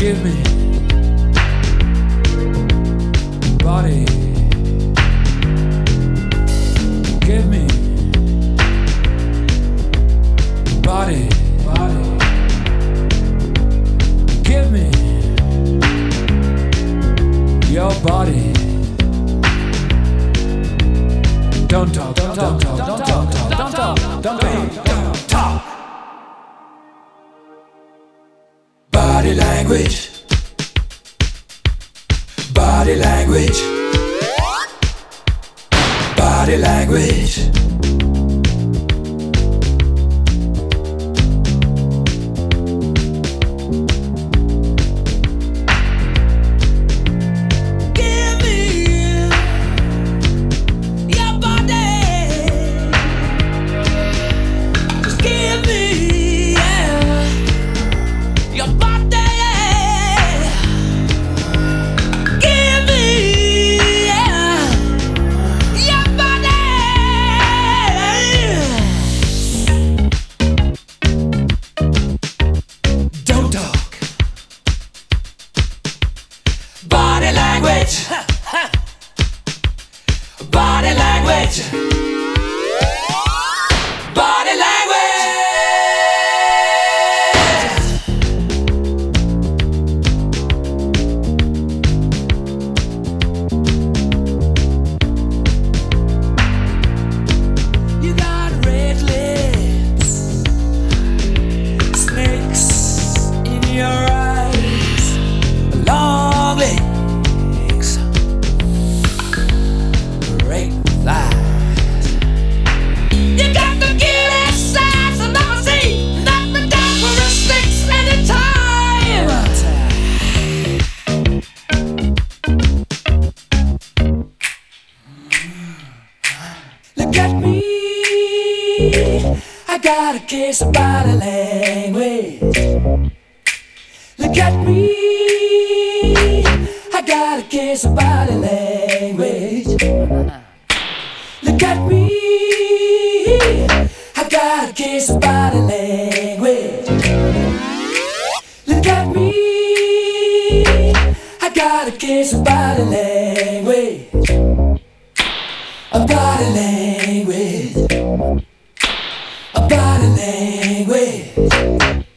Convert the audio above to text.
Give me body. Give me body. Give me your body. Don't talk, don't talk, don't talk, don't talk, don't talk, don't talk. Body language. Body language. Body language. Body language. Body language. Body language. You got red lips, snakes in your eyes, long legs, great thighs. You got the cutest eyes I've ever seen. Knock me down for a six anytime. Look at me, I got a case of body language. Look at me, I got a case of body language. Look at me, I got a case of body language. Look at me, I got a case of body language. A body language. A body language.